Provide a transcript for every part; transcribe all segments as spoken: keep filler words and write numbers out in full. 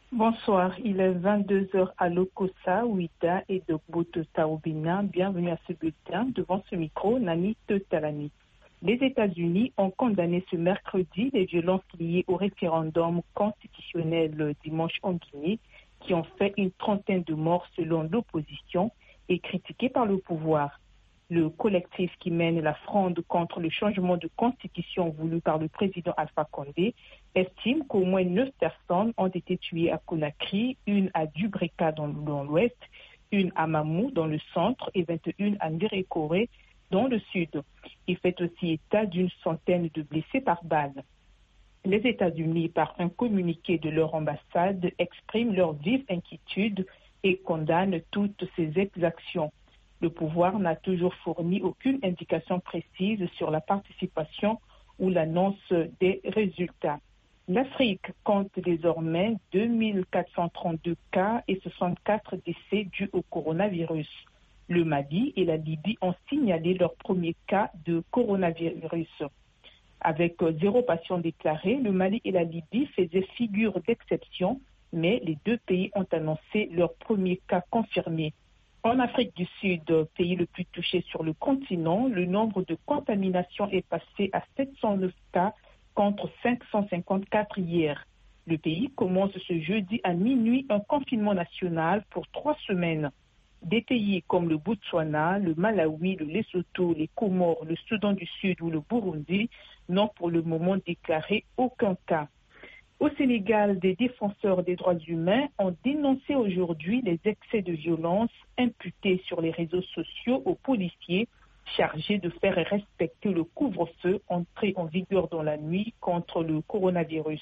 Bonsoir, il est vingt-deux heures à Lokossa, Ouida et de Bototaobina. Bienvenue à ce bulletin. Devant ce micro, Nani Tetalani. Les États-Unis ont condamné ce mercredi les violences liées au référendum constitutionnel dimanche en Guinée, qui ont fait une trentaine de morts selon l'opposition et critiquées par le pouvoir. Le collectif qui mène la fronde contre le changement de constitution voulu par le président Alpha Condé estime qu'au moins neuf personnes ont été tuées à Conakry, une à Dubreka dans, dans l'ouest, une à Mamou dans le centre et vingt et une à Ndérékoré dans le sud. Il fait aussi état d'une centaine de blessés par balle. Les États-Unis, par un communiqué de leur ambassade, expriment leur vive inquiétude et condamnent toutes ces exactions. Le pouvoir n'a toujours fourni aucune indication précise sur la participation ou l'annonce des résultats. L'Afrique compte désormais deux mille quatre cent trente-deux cas et soixante-quatre décès dus au coronavirus. Le Mali et la Libye ont signalé leur premier cas de coronavirus. Avec zéro patient déclaré, le Mali et la Libye faisaient figure d'exception, mais les deux pays ont annoncé leur premier cas confirmé. En Afrique du Sud, pays le plus touché sur le continent, le nombre de contaminations est passé à sept cent neuf cas contre cinq cent cinquante-quatre hier. Le pays commence ce jeudi à minuit un confinement national pour trois semaines. Des pays comme le Botswana, le Malawi, le Lesotho, les Comores, le Soudan du Sud ou le Burundi n'ont pour le moment déclaré aucun cas. Au Sénégal, des défenseurs des droits humains ont dénoncé aujourd'hui les excès de violence imputés sur les réseaux sociaux aux policiers chargés de faire respecter le couvre-feu entré en vigueur dans la nuit contre le coronavirus.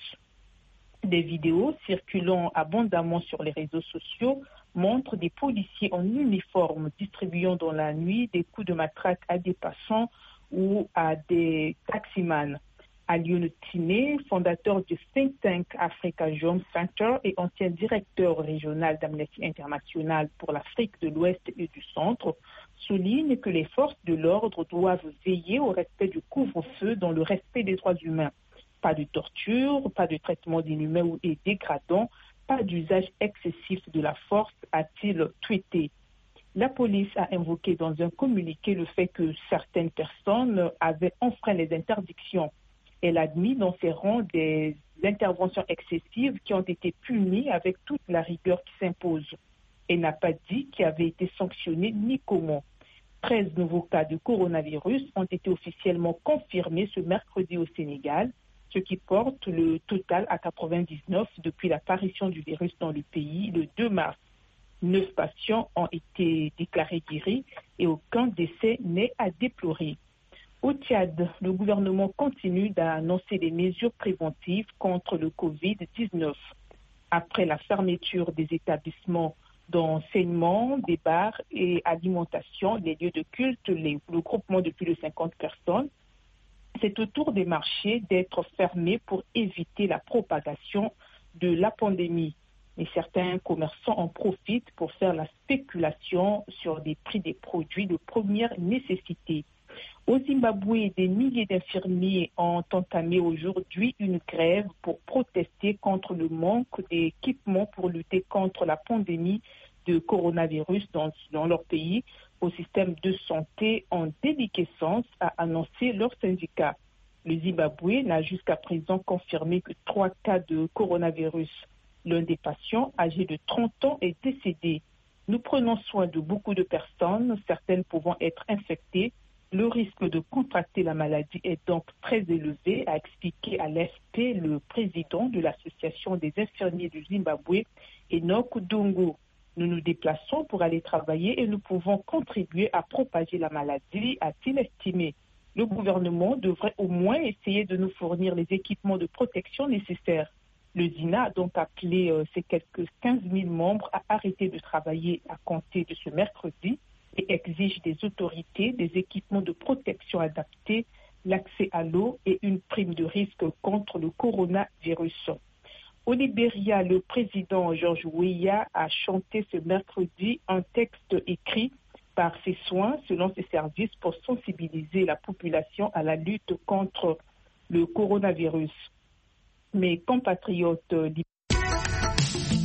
Des vidéos circulant abondamment sur les réseaux sociaux montrent des policiers en uniforme distribuant dans la nuit des coups de matraque à des passants ou à des taximans. Alioune Tiné, fondateur du think tank Africa Jom Center et ancien directeur régional d'Amnesty International pour l'Afrique de l'Ouest et du Centre, souligne que les forces de l'ordre doivent veiller au respect du couvre-feu dans le respect des droits humains. Pas de torture, pas de traitement d'inhumain et dégradant, pas d'usage excessif de la force, a-t-il tweeté. La police a invoqué dans un communiqué le fait que certaines personnes avaient enfreint les interdictions. Elle a admis dans ses rangs des interventions excessives qui ont été punies avec toute la rigueur qui s'impose. Elle n'a pas dit qui avait été sanctionné ni comment. treize nouveaux cas de coronavirus ont été officiellement confirmés ce mercredi au Sénégal, ce qui porte le total à quatre-vingt-dix-neuf depuis l'apparition du virus dans le pays le deux mars. Neuf patients ont été déclarés guéris et aucun décès n'est à déplorer. Au Tchad, le gouvernement continue d'annoncer des mesures préventives contre le covid dix-neuf. Après la fermeture des établissements d'enseignement, des bars et alimentation, les lieux de culte, les, le groupement de plus de cinquante personnes, c'est au tour des marchés d'être fermés pour éviter la propagation de la pandémie. Et certains commerçants en profitent pour faire la spéculation sur des prix des produits de première nécessité. Au Zimbabwe, des milliers d'infirmiers ont entamé aujourd'hui une grève pour protester contre le manque d'équipements pour lutter contre la pandémie de coronavirus dans, dans leur pays. Au système de santé en déliquescence, a annoncé leur syndicat. Le Zimbabwe n'a jusqu'à présent confirmé que trois cas de coronavirus. L'un des patients, âgé de trente ans, est décédé. Nous prenons soin de beaucoup de personnes, certaines pouvant être infectées. Le risque de contracter la maladie est donc très élevé, a expliqué à l'A F P le président de l'Association des infirmiers du Zimbabwe, Enoch Dungu. Nous nous déplaçons pour aller travailler et nous pouvons contribuer à propager la maladie, a-t-il estimé. Le gouvernement devrait au moins essayer de nous fournir les équipements de protection nécessaires. Le Z I N A a donc appelé euh, ses quelques quinze mille membres à arrêter de travailler à compter de ce mercredi et exige des autorités des équipements de protection adaptés, l'accès à l'eau et une prime de risque contre le coronavirus. Au Libéria, le président George Weah a chanté ce mercredi un texte écrit par ses soins, selon ses services, pour sensibiliser la population à la lutte contre le coronavirus. Mes compatriotes libériens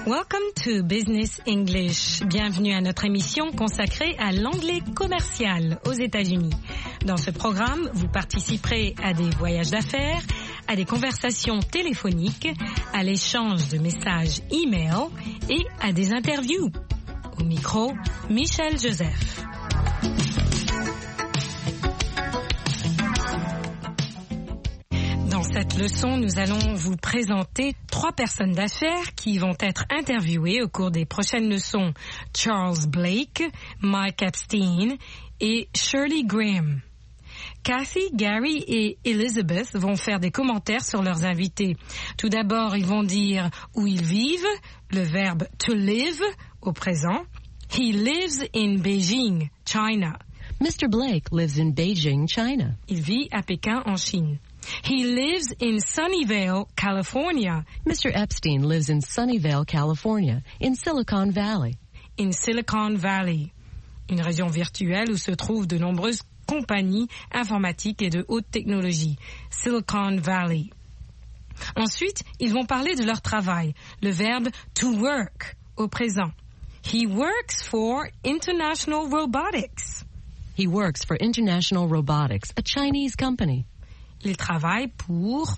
Welcome to Business English. Bienvenue à notre émission consacrée à l'anglais commercial aux États-Unis. Dans ce programme, vous participerez à des voyages d'affaires, à des conversations téléphoniques, à l'échange de messages e-mail et à des interviews. Au micro, Michel Joseph. Dans cette leçon, nous allons vous présenter trois personnes d'affaires qui vont être interviewées au cours des prochaines leçons. Charles Blake, Mike Epstein et Shirley Graham. Kathy, Gary et Elizabeth vont faire des commentaires sur leurs invités. Tout d'abord, ils vont dire où ils vivent, le verbe to live au présent. He lives in Beijing, China. Mister Blake lives in Beijing, China. Il vit à Pékin, en Chine. He lives in Sunnyvale, California. Mister Epstein lives in Sunnyvale, California, in Silicon Valley. In Silicon Valley, une région virtuelle où se trouvent de nombreuses compagnies informatiques et de haute technologie. Silicon Valley. Ensuite, ils vont parler de leur travail, le verbe to work au présent. He works for International Robotics. He works for International Robotics, a Chinese company. Il travaille pour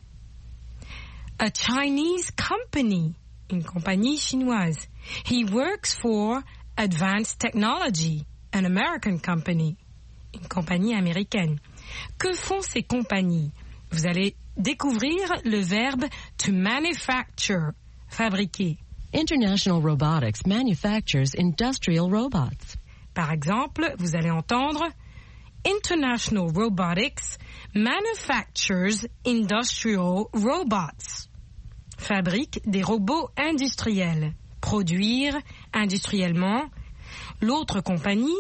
a Chinese company, une compagnie chinoise. He works for Advanced Technology, an American company, une compagnie américaine. Que font ces compagnies? Vous allez découvrir le verbe to manufacture, fabriquer. International Robotics manufactures industrial robots. Par exemple, vous allez entendre International Robotics manufactures industrial robots. Fabrique des robots industriels. Produire industriellement. L'autre compagnie,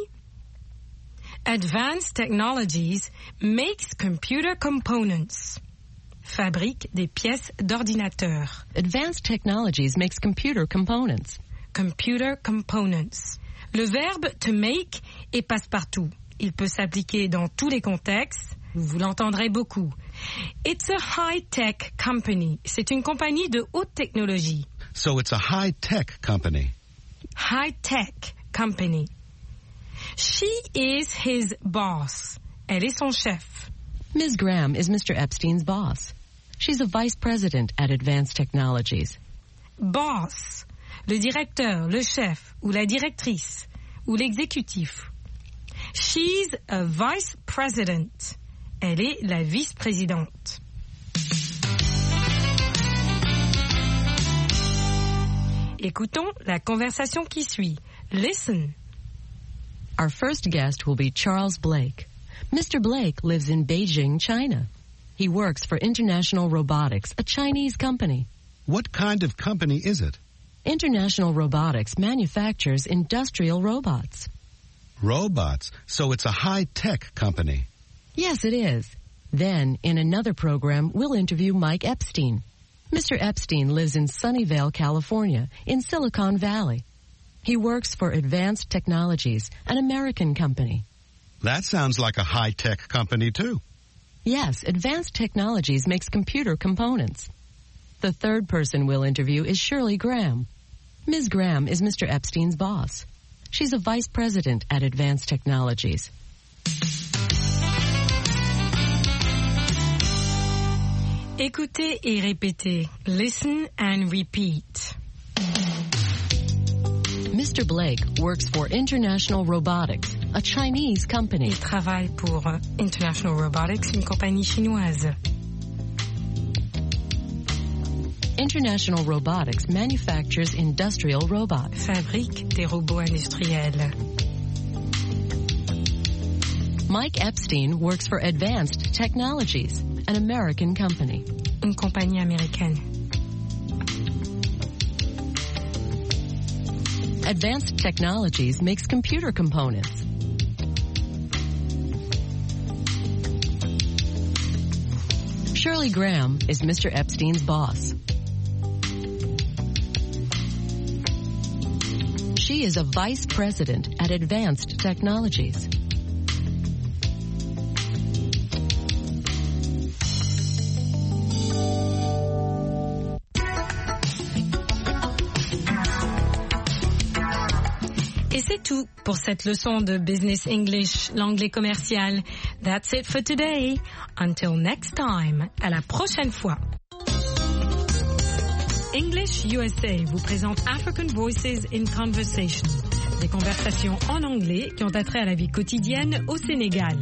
Advanced Technologies, makes computer components. Fabrique des pièces d'ordinateur. Advanced Technologies makes computer components. Computer components. Le verbe to make est passe-partout. Il peut s'appliquer dans tous les contextes. Vous l'entendrez beaucoup. It's a high-tech company. C'est une compagnie de haute technologie. So it's a high-tech company. High-tech company. She is his boss. Elle est son chef. Miz Graham is Mister Epstein's boss. She's a vice president at Advanced Technologies. Boss. Le directeur, le chef, ou la directrice, ou l'exécutif. She's a vice president. Elle est la vice-présidente. Écoutons la conversation qui suit. Listen. Our first guest will be Charles Blake. Mister Blake lives in Beijing, China. He works for International Robotics, a Chinese company. What kind of company is it? International Robotics manufactures industrial robots. Robots. So it's a high-tech company. Yes, it is. Then, in another program, we'll interview Mike Epstein. Mister Epstein lives in Sunnyvale, California, in Silicon Valley. He works for Advanced Technologies, an American company. That sounds like a high-tech company, too. Yes, Advanced Technologies makes computer components. The third person we'll interview is Shirley Graham. Miz Graham is Mister Epstein's boss. She's a vice president at Advanced Technologies. Écoutez et répétez. Listen and repeat. Mister Blake works for International Robotics, a Chinese company. Il travaille pour International Robotics, une compagnie chinoise. International Robotics manufactures industrial robots. Fabrique des robots industriels. Mike Epstein works for Advanced Technologies, an American company. Une compagnie américaine. Advanced Technologies makes computer components. Shirley Graham is Mister Epstein's boss. She is a vice president at Advanced Technologies. C'est tout pour cette leçon de Business English, l'anglais commercial. That's it for today. Until next time. À la prochaine fois. English U S A vous présente African Voices in Conversation. Des conversations en anglais qui ont attrait à la vie quotidienne au Sénégal.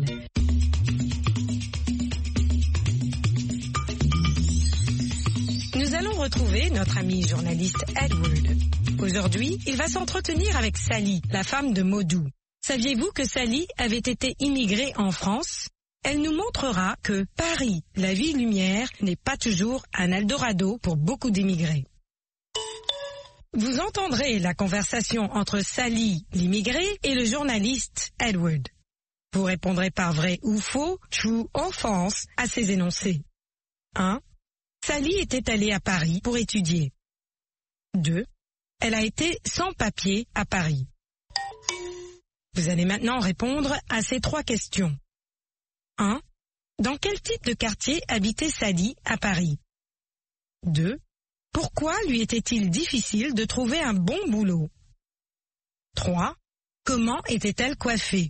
Nous allons retrouver notre ami journaliste Edward. Aujourd'hui, il va s'entretenir avec Sally, la femme de Modou. Saviez-vous que Sally avait été immigrée en France? Elle nous montrera que Paris, la ville lumière, n'est pas toujours un Eldorado pour beaucoup d'immigrés. Vous entendrez la conversation entre Sally, l'immigrée, et le journaliste Edward. Vous répondrez par vrai ou faux, true or false, à ces énoncés. un. Sally était allée à Paris pour étudier. deux. Elle a été sans papier à Paris. Vous allez maintenant répondre à ces trois questions. un. Dans quel type de quartier habitait Sally à Paris? deux. Pourquoi lui était-il difficile de trouver un bon boulot? trois. Comment était-elle coiffée?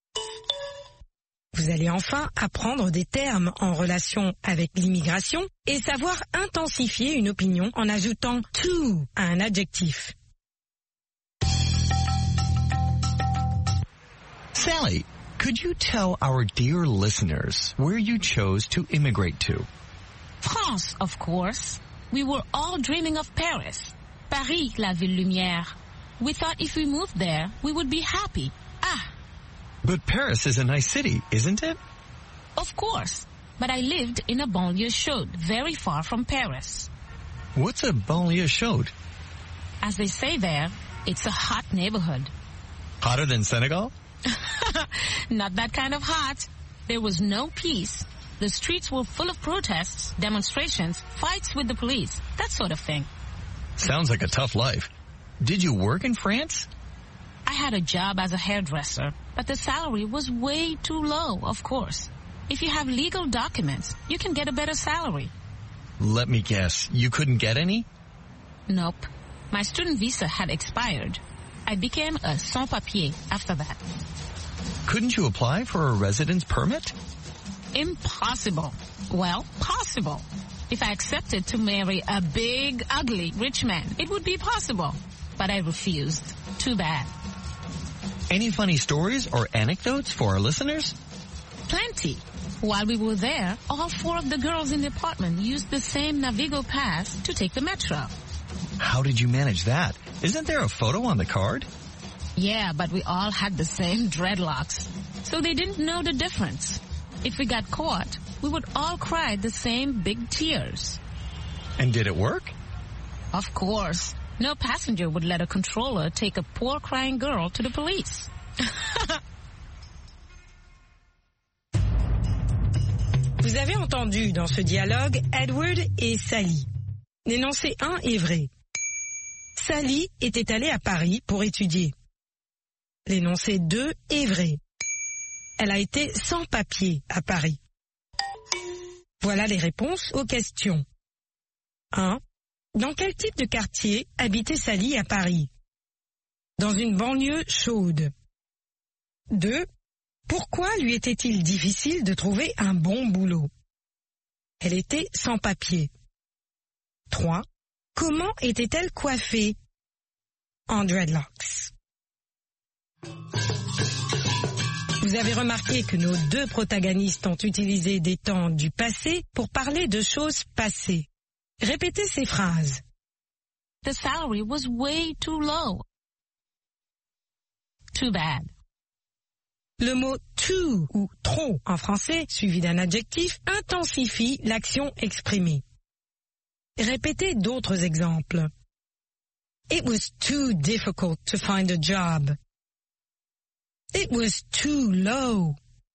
Vous allez enfin apprendre des termes en relation avec l'immigration et savoir intensifier une opinion en ajoutant to à un adjectif. Sally, could you tell our dear listeners where you chose to immigrate to? France, of course. We were all dreaming of Paris. Paris, la ville lumière. We thought if we moved there, we would be happy. Ah! But Paris is a nice city, isn't it? Of course. But I lived in a banlieue chaude, very far from Paris. What's a banlieue chaude? As they say there, it's a hot neighborhood. Hotter than Senegal? Not that kind of hot. There was no peace. The streets were full of protests, demonstrations, fights with the police, that sort of thing. Sounds like a tough life. Did you work in France? I had a job as a hairdresser, but the salary was way too low, of course. If you have legal documents, you can get a better salary. Let me guess, you couldn't get any? Nope. My student visa had expired. I became a sans-papier after that. Couldn't you apply for a residence permit? Impossible. Well, possible. If I accepted to marry a big, ugly, rich man, it would be possible. But I refused. Too bad. Any funny stories or anecdotes for our listeners? Plenty. While we were there, all four of the girls in the apartment used the same Navigo pass to take the metro. How did you manage that? Isn't there a photo on the card? Yeah, but we all had the same dreadlocks. So they didn't know the difference. If we got caught, we would all cry the same big tears. And did it work? Of course. No passenger would let a controller take a poor crying girl to the police. Vous avez entendu dans ce dialogue Edward et Sally. L'énoncé un est vrai. Sally était allée à Paris pour étudier. L'énoncé deux est vrai. Elle a été sans papier à Paris. Voilà les réponses aux questions. un. Dans quel type de quartier habitait Sally à Paris? Dans une banlieue chaude. deux. Pourquoi lui était-il difficile de trouver un bon boulot? Elle était sans papier. trois. Comment était-elle coiffée? En dreadlocks. Vous avez remarqué que nos deux protagonistes ont utilisé des temps du passé pour parler de choses passées. Répétez ces phrases. The salary was way too low. Too bad. Le mot too ou trop en français, suivi d'un adjectif, intensifie l'action exprimée. Répétez d'autres exemples. It was too difficult to find a job. It was too low.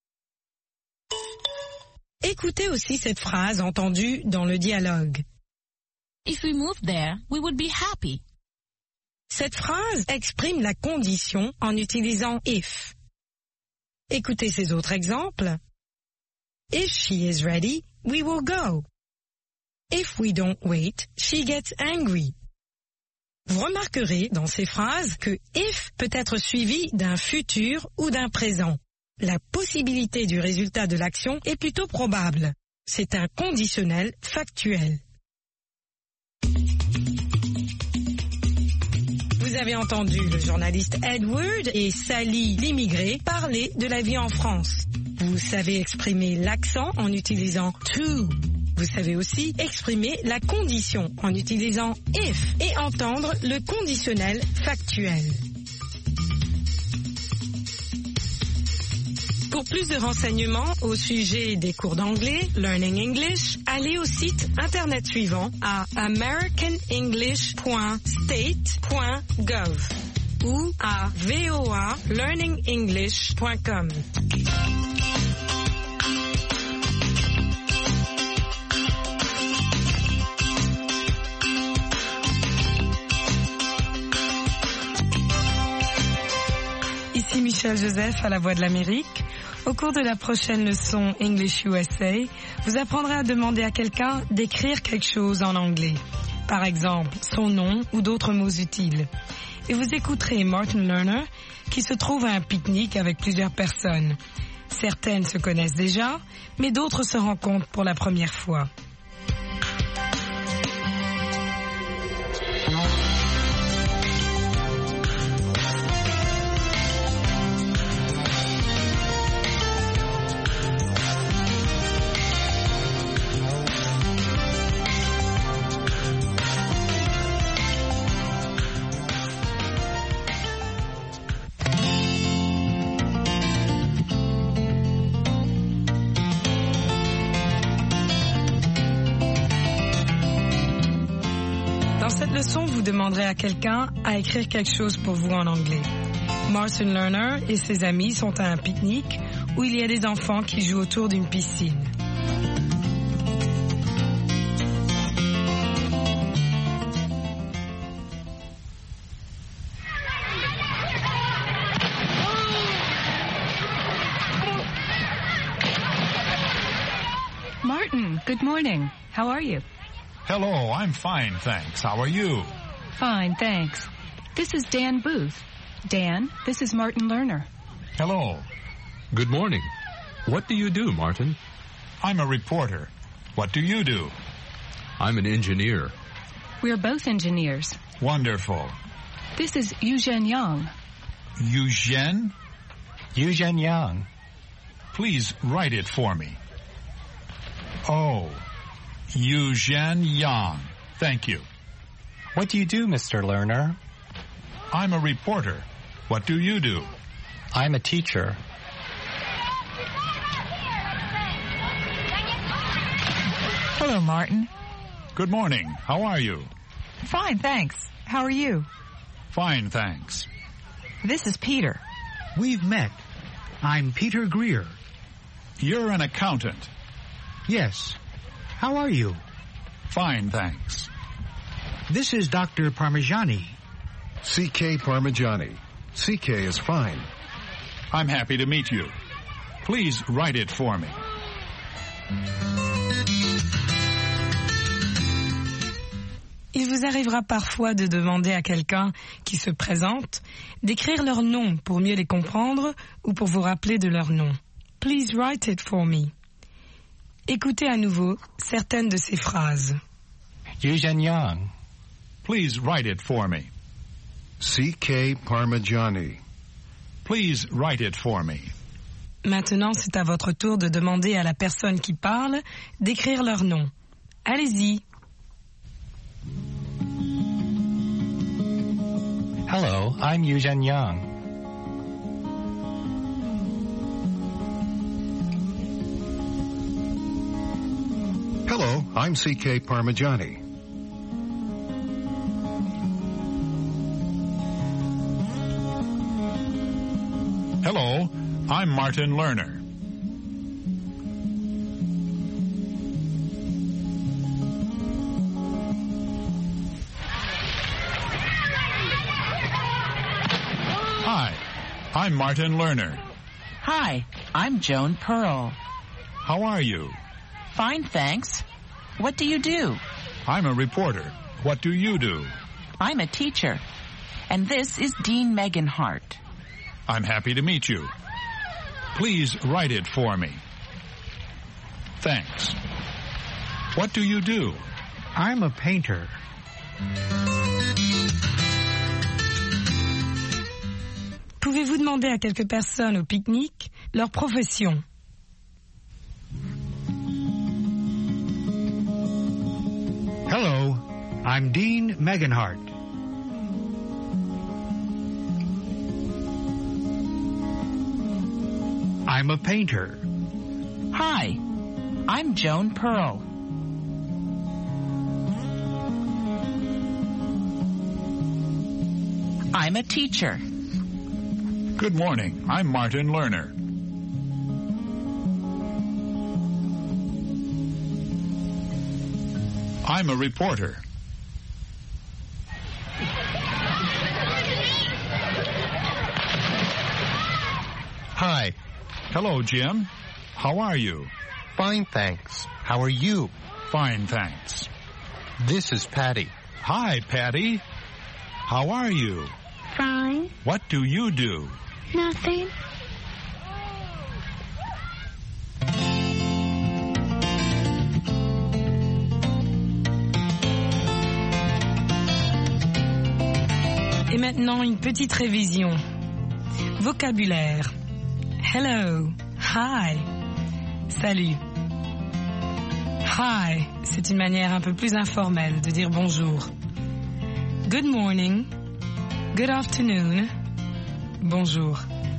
Écoutez aussi cette phrase entendue dans le dialogue. If we moved there, we would be happy. Cette phrase exprime la condition en utilisant if. Écoutez ces autres exemples. If she is ready, we will go. If we don't wait, she gets angry. Vous remarquerez dans ces phrases que if peut être suivi d'un futur ou d'un présent. La possibilité du résultat de l'action est plutôt probable. C'est un conditionnel factuel. Vous avez entendu le journaliste Edward et Sally l'immigré parler de la vie en France. Vous savez exprimer l'accent en utilisant to. Vous savez aussi exprimer la condition en utilisant if et entendre le conditionnel factuel. Pour plus de renseignements au sujet des cours d'anglais, Learning English, allez au site internet suivant à american english point state point gov ou à v o a learning english point com. Ici Michel Joseph à la Voix de l'Amérique. Au cours de la prochaine leçon English U S A, vous apprendrez à demander à quelqu'un d'écrire quelque chose en anglais. Par exemple, son nom ou d'autres mots utiles. Et vous écouterez Martin Lerner qui se trouve à un pique-nique avec plusieurs personnes. Certaines se connaissent déjà, mais d'autres se rencontrent pour la première fois. Vous demanderez à quelqu'un à écrire quelque chose pour vous en anglais. Martin Lerner et ses amis sont à un pique-nique où il y a des enfants qui jouent autour d'une piscine. Martin, good morning. How are you? Hello, I'm fine, thanks. How are you? Fine, thanks. This is Dan Booth. Dan, this is Martin Lerner. Hello. Good morning. What do you do, Martin? I'm a reporter. What do you do? I'm an engineer. We're both engineers. Wonderful. This is Eugene Yang. Eugene? Eugene Yang. Please write it for me. Oh, Eugene Yang. Thank you. What do you do, Mister Lerner? I'm a reporter. What do you do? I'm a teacher. Hello, Martin. Good morning. How are you? Fine, thanks. How are you? Fine, thanks. This is Peter. We've met. I'm Peter Greer. You're an accountant. Yes. How are you? Fine, thanks. This is Doctor Parmigiani. C K Parmigiani. C K is fine. I'm happy to meet you. Please write it for me. Il vous arrivera parfois de demander à quelqu'un qui se présente d'écrire leur nom pour mieux les comprendre ou pour vous rappeler de leur nom. Please write it for me. Écoutez à nouveau certaines de ces phrases. Eugene Yang. Please write it for me. C K Parmigiani. Please write it for me. Maintenant, c'est à votre tour de demander à la personne qui parle d'écrire leur nom. Allez-y. Hello, I'm Eugene Yang. Hello, I'm C K Parmigiani. Hello, I'm Martin Lerner. Hi, I'm Martin Lerner. Hi, I'm Joan Pearl. How are you? Fine, thanks. What do you do? I'm a reporter. What do you do? I'm a teacher. And this is Dean Megan Hart. I'm happy to meet you. Please write it for me. Thanks. What do you do? I'm a painter. Pouvez-vous demander à quelques personnes au pique-nique leur profession? Hello, I'm Dean Meganhart. I'm a painter. Hi, I'm Joan Pearl. I'm a teacher. Good morning. I'm Martin Lerner. I'm a reporter. Hi. Hello, Jim. How are you? Fine, thanks. How are you? Fine, thanks. This is Patty. Hi, Patty. How are you? Fine. What do you do? Nothing. Et maintenant, une petite révision. Vocabulaire. Hello. Hi. Salut. Hi, c'est une manière un peu plus informelle de dire bonjour. Good morning. Good afternoon. Bonjour.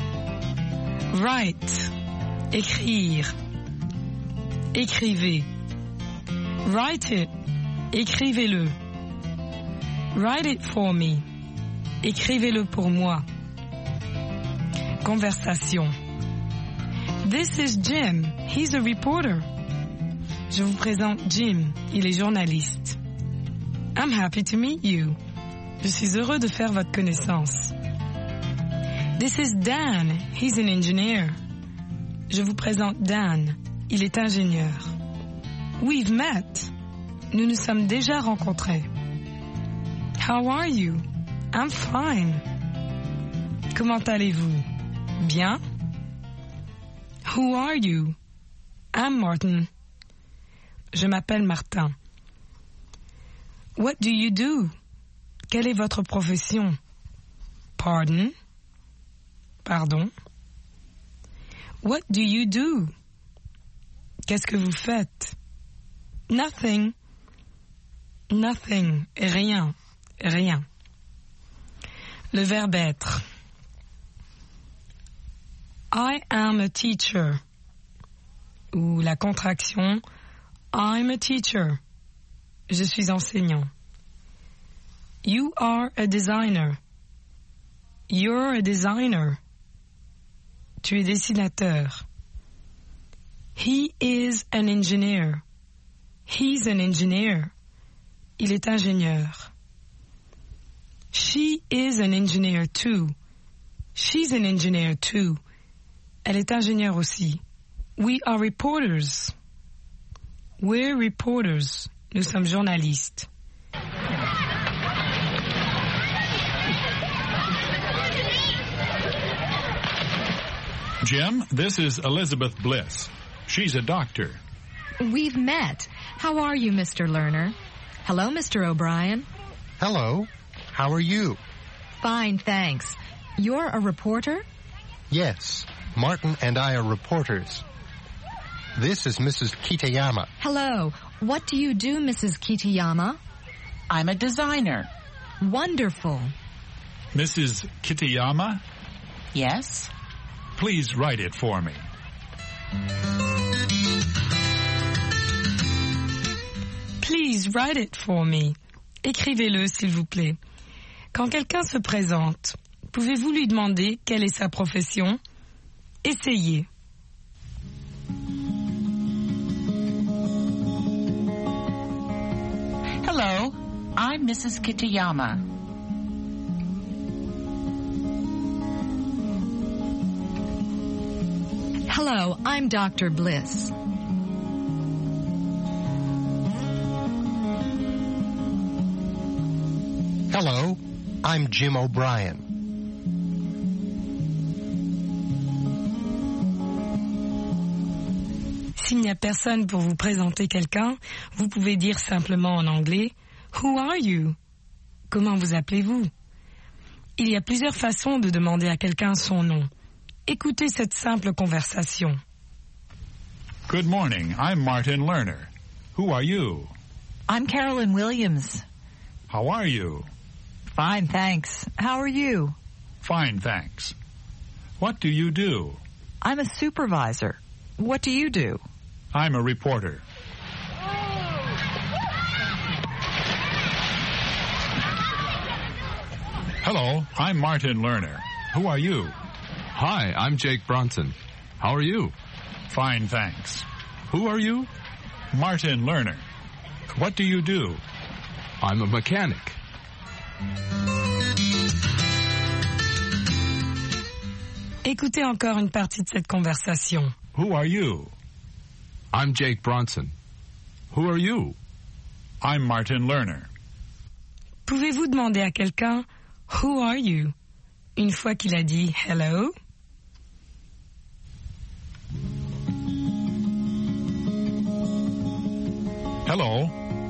Write. Écrire. Écrivez. Write it. Écrivez-le. Write it for me. Écrivez-le pour moi. Conversation. This is Jim. He's a reporter. Je vous présente Jim. Il est journaliste. I'm happy to meet you. Je suis heureux de faire votre connaissance. This is Dan. He's an engineer. Je vous présente Dan. Il est ingénieur. We've met. Nous nous sommes déjà rencontrés. How are you? I'm fine. Comment allez-vous? Bien. Who are you? I'm Martin. Je m'appelle Martin. What do you do? Quelle est votre profession? Pardon? Pardon? What do you do? Qu'est-ce que vous faites? Nothing. Nothing. Rien. Rien. Le verbe être. I am a teacher. Ou la contraction I'm a teacher. Je suis enseignant. You are a designer. You're a designer. Tu es dessinateur. He is an engineer. He's an engineer. Il est ingénieur. She is an engineer too. She's an engineer too. Elle est ingénieure aussi. We are reporters. We're reporters. Nous sommes journalistes. Jim, this is Elizabeth Bliss. She's a doctor. We've met. How are you, Mister Lerner? Hello, Mister O'Brien. Hello. How are you? Fine, thanks. You're a reporter? Yes. Martin and I are reporters. This is Missus Kitayama. Hello. What do you do, Missus Kitayama? I'm a designer. Wonderful. Missus Kitayama? Yes? Please write it for me. Please write it for me. Écrivez-le, s'il vous plaît. Quand quelqu'un se présente, pouvez-vous lui demander quelle est sa profession? Essayez. Hello, I'm Missus Kitayama. Hello, I'm Doctor Bliss. Hello, I'm Jim O'Brien. S'il n'y a personne pour vous présenter quelqu'un, vous pouvez dire simplement en anglais « Who are you ?» Comment vous appelez-vous? Il y a plusieurs façons de demander à quelqu'un son nom. Écoutez cette simple conversation. Good morning, I'm Martin Lerner. Who are you? I'm Carolyn Williams. How are you? Fine, thanks. How are you? Fine, thanks. What do you do? I'm a supervisor. What do you do? I'm a reporter. Hello, I'm Martin Lerner. Who are you? Hi, I'm Jake Bronson. How are you? Fine, thanks. Who are you? Martin Lerner. What do you do? I'm a mechanic. Écoutez encore une partie de cette conversation. Who are you? I'm Jake Bronson. Who are you? I'm Martin Lerner. Pouvez-vous demander à quelqu'un « Who are you ?» une fois qu'il a dit « Hello » ? Hello.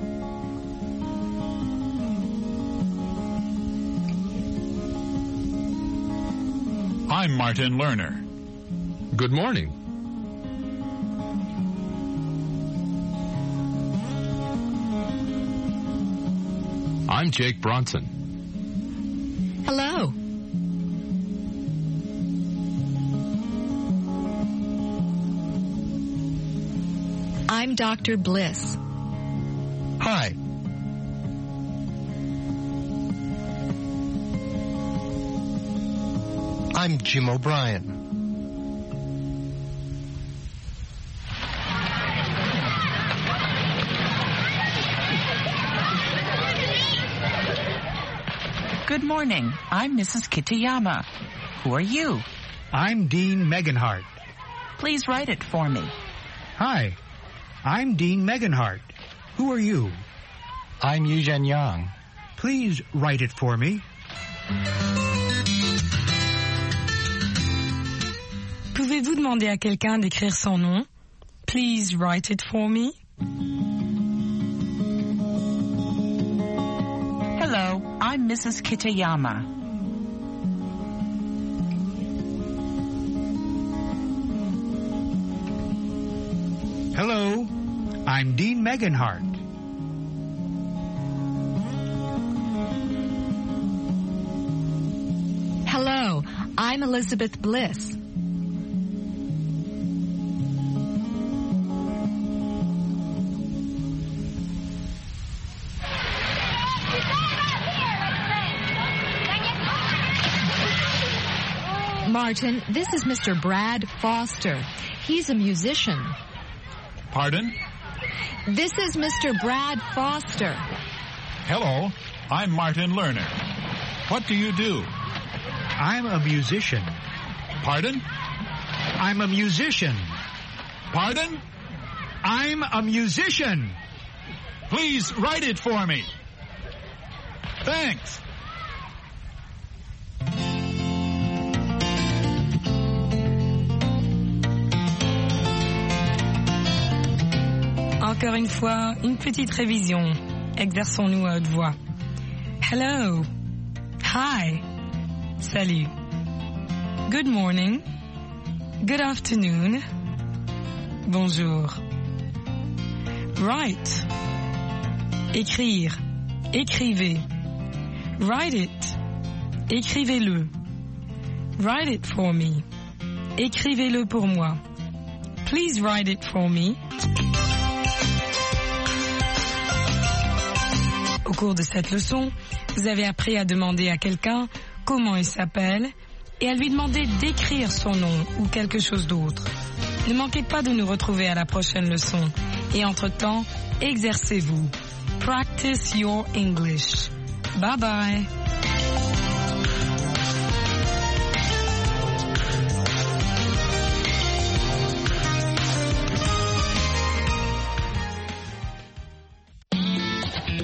I'm Martin Lerner. Good morning. I'm Jake Bronson. Hello. I'm Doctor Bliss. Hi. I'm Jim O'Brien. Good morning. I'm Missus Kitayama. Who are you? I'm Dean Meganhart. Please write it for me. Hi, I'm Dean Meganhart. Who are you? I'm Yuzhen Yang. Please write it for me. Pouvez-vous demander à quelqu'un d'écrire son nom? Please write it for me. Hello, I'm Missus Kitayama. Hello, I'm Dean Meganhart. Hello, I'm Elizabeth Bliss. Martin, this is Mister Brad Foster. He's a musician. Pardon? This is Mister Brad Foster. Hello, I'm Martin Lerner. What do you do? I'm a musician. Pardon? I'm a musician. Pardon? I'm a musician. Please write it for me. Thanks. Encore une fois, une petite révision. Exerçons-nous à haute voix. Hello. Hi. Salut. Good morning. Good afternoon. Bonjour. Write. Écrire. Écrivez. Write it. Écrivez-le. Write it for me. Écrivez-le pour moi. Please write it for me. Au cours de cette leçon, vous avez appris à demander à quelqu'un comment il s'appelle et à lui demander d'écrire son nom ou quelque chose d'autre. Ne manquez pas de nous retrouver à la prochaine leçon. Et entre-temps, exercez-vous. Practice your English. Bye bye.